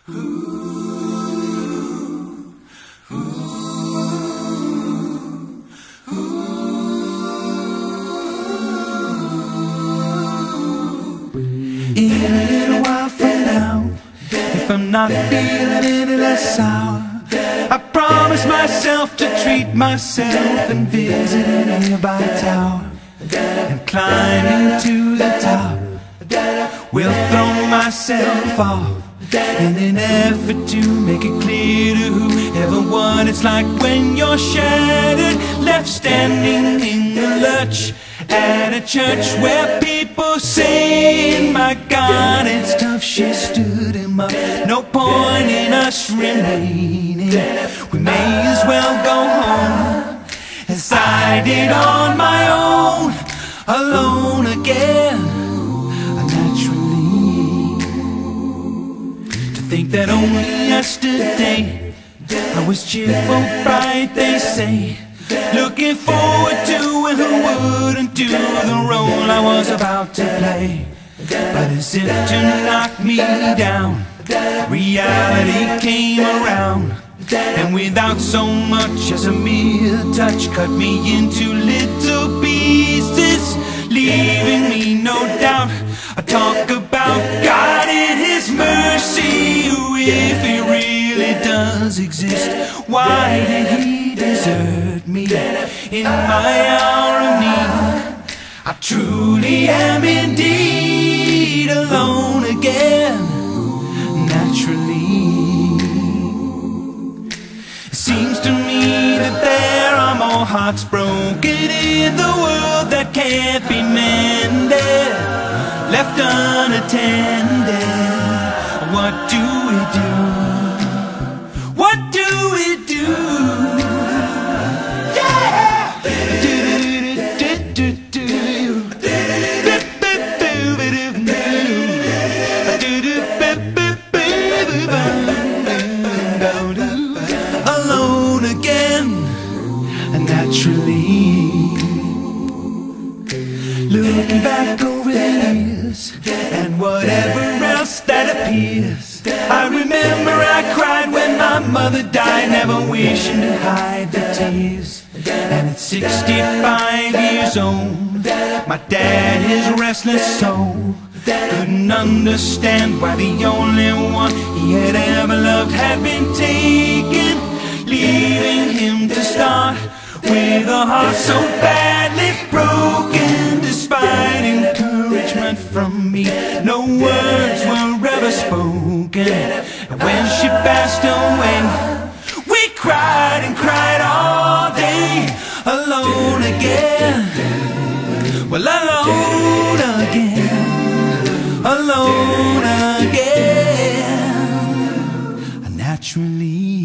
In a little while from now, if I'm not feeling any less sour, I promise myself to treat myself and visit a nearby tower and climb into the top. Will throw myself off in an effort to make it clear to whoever what it's like when you're shattered, left standing in the lurch at a church where people say, my God, it's tough. She stood him up. No point in us remaining. We may as well go home, as I did on my own, alone again. Naturally, to think that only yesterday I was cheerful, bright, they say, looking forward to and who wouldn't do the role I was about to play. But as if to knock me down, reality came around, and without so much as a mere touch, cut me into little pieces, leaving me no doubt. I talk about God in His mercy, who, if He really does exist, why did He desert me in my hour of need? I truly am indeed alone again, naturally. It seems to me that there are more hearts broken in the world that can't be mended, left unattended. What do we do? What do we do? Alone again, naturally. Looking back over the years and whatever else that appears, I remember I cried when my mother died, never wishing to hide the tears. And at 65 years old, my dad, his restless soul, couldn't understand why the only one he had ever loved had been taken, leaving him to start with a heart so badly broken. Despite encouragement from me, no words were ever spoken. And when she passed away, we cried and cried all day, alone again. Well, alone again, alone again, naturally.